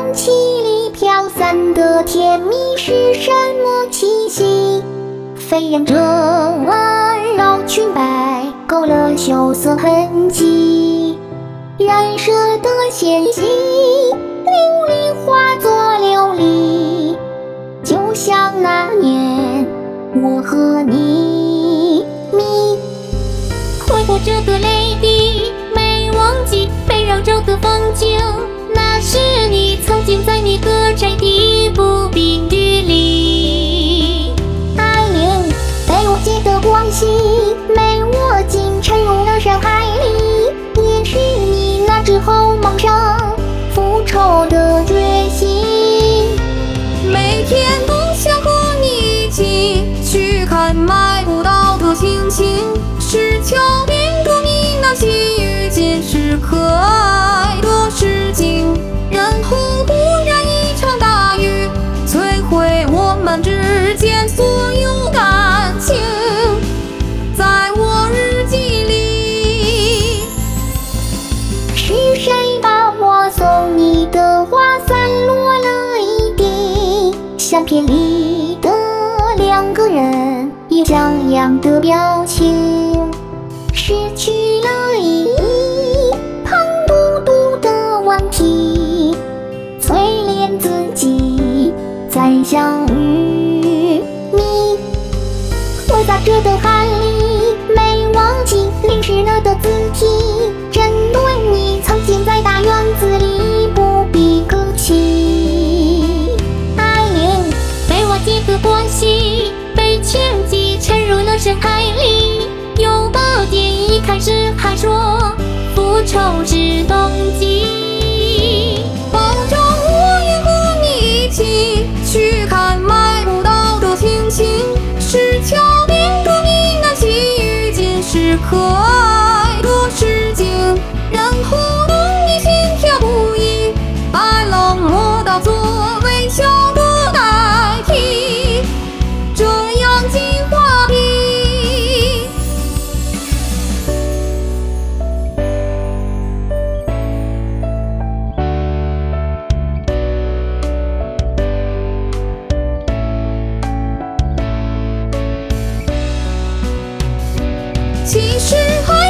空气里飘散的甜蜜是什么气息？飞扬着温柔裙摆，勾勒羞涩痕迹。燃射的纤细，淋漓化作琉璃，就像那年我和你。 挥过这个泪滴，没忘记被绕着的风景，那是你曾经在你的宅地不冰雨里。 爱恋被我记得关系，没握紧沉入了深海里，也是你那之后梦想复仇的决心。 每天都想和你一起去看买不到的星星，是桥边的你那细雨间是可爱的诗景，然后突然一场大雨摧毁我们之间所有感情，在我日记里。 是谁把我送你的花散落了一地？相片里的两个人有像样的表情，失去了意义，胖嘟嘟的问题，淬炼自己再相遇。你挥洒着的汗里，没忘记淋湿了的字体，针对你曾经在大院子里不必客气。爱恋被我记得关系，被牵记沉入了深海里。有宝典一开始还说复仇至冬季， 保证我也和你一起去看买不到的星星，是桥边的你那细雨间是可爱的诗景，然后等你心跳不已，把冷漠当作微笑的代替，这样进化题。其实